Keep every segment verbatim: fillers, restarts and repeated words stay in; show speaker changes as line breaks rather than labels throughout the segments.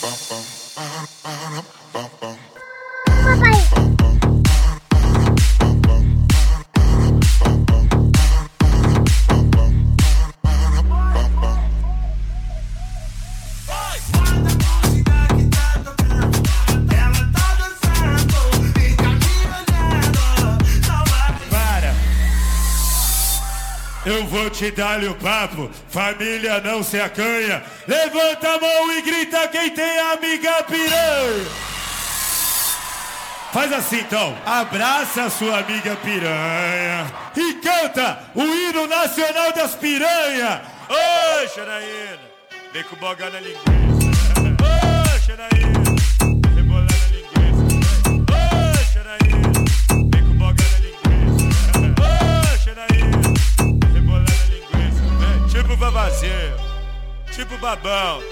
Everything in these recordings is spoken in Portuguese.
Eu vou te dar-lhe o papo, família não se acanha. Levanta a mão e grita quem tem amiga piranha. Faz assim então, abraça a sua amiga piranha e canta o hino nacional das piranhas. Ô, Xanaína, vem com boga na linguiça. Ô, Xanaína, rebolar na linguiça. Ô, Xanaína, vem com boga na linguiça. Ô, Xanaína, tipo vavazinho, tipo babão.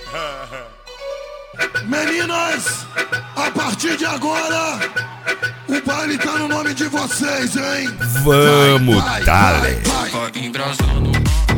Meninas, a partir de agora, o baile tá no nome de vocês, hein?
Vamos, dale.
Vai embrasando.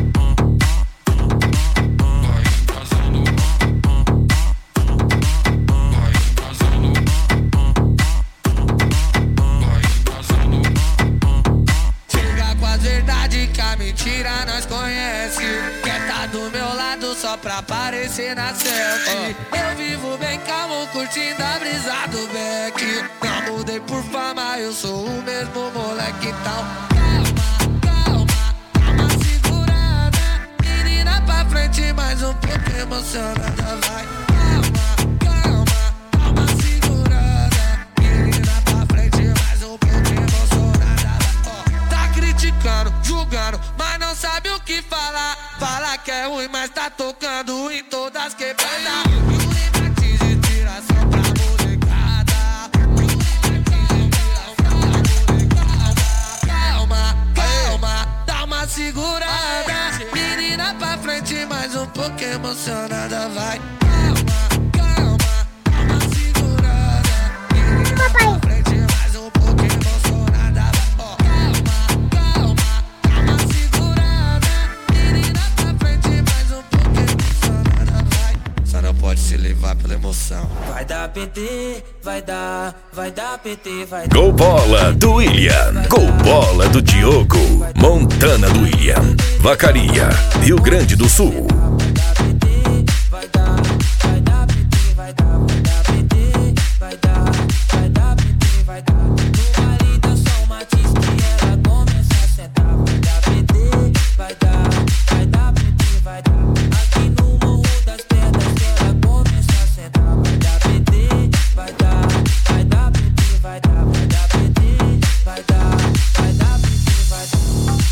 Mentira nós conhece. Quer tá do meu lado só pra aparecer na selfie. Eu vivo bem calmo, curtindo a brisa do Beck. Não mudei por fama, eu sou o mesmo moleque e tal. Calma, calma, calma, segurada. Menina pra frente, mais um pouco emocionada, vai. Calma, calma, calma, segurada. Menina pra frente, mais um pouco emocionada, vai. Tá criticando, julgando, mas não sabe o que falar. Fala que é ruim, mas tá tocando em todas quebradas. E o limite de tiração pra molecada. E o limite de tiração pra molecada. Calma, calma, dá uma segurada. Menina pra frente, mais um pouco emocionada, vai. Calma, calma, dá uma segurada. Menina pra frente, mais um pouco emocionada, vai. Ó, calma, calma, dá uma segurada. Menina pra frente, mais um pouco emocionada, vai. Só não pode se levar pela emoção.
Vai dar P T, vai dar, vai dar P T, vai dar.
Gol bola do William, gol bola do Diogo, Montana do William, Vacaria, Rio Grande do Sul.
Vai dar, vai dar P T, vai dar, vai dar P T, vai dar, vai dar P T, vai dar. No baile da São Matiz que ela começa a sentar. Vai dar P T, vai dar, vai dar P T, vai dar. Aqui no Morro das Pedras que ela começa a sentar. Vai dar P T, vai dar, vai dar P T, vai dar, vai dar P T, vai dar, vai dar P T, vai dar.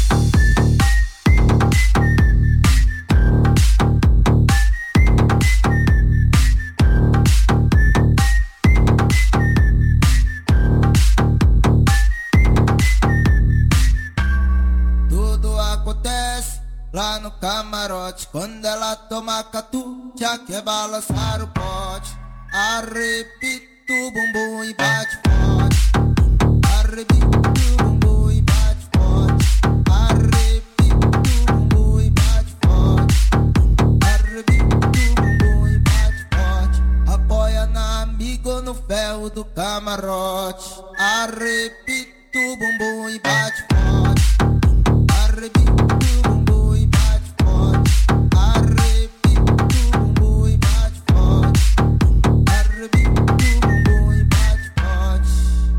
Tudo acontece lá no camarote. Quando ela toma catu, já quer balançar o pote. Arrebita o bumbum e bate forte. Arrebita o bumbum e bate forte. Arrebita o bumbum e bate forte. Arrebita o bumbum e bate forte. Apoia na amiga ou no ferro do camarote. Arrebita o bumbum e bate forte. Arrebita o bumbum e bate forte. Arrebita o bumbum e bate forte. Arrebita o bumbum e bate forte.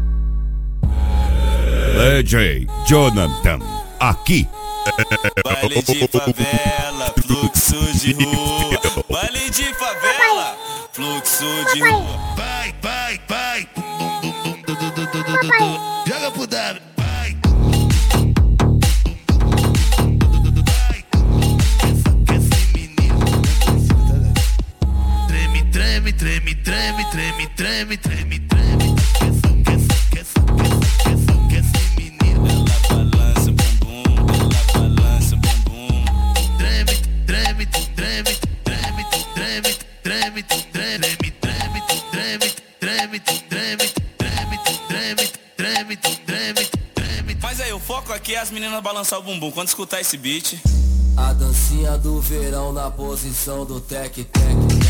D J Jonathan, aqui.
Baile de favela, fluxo de rua. Baile de favela, fluxo de rua.
Vai, vai, vai. Joga pro W. Vai. Treme, treme, treme, treme, treme, treme, treme, treme.
Ela balança o bumbum, ela balança o bumbum.
Treme, treme, treme, treme, treme, treme, treme, treme, treme, treme, treme, treme, treme, treme, treme, treme.
Mas aí, o foco aqui é as meninas balançar o bumbum. Quando escutar esse beat,
A dancinha do verão na posição do tec-tec.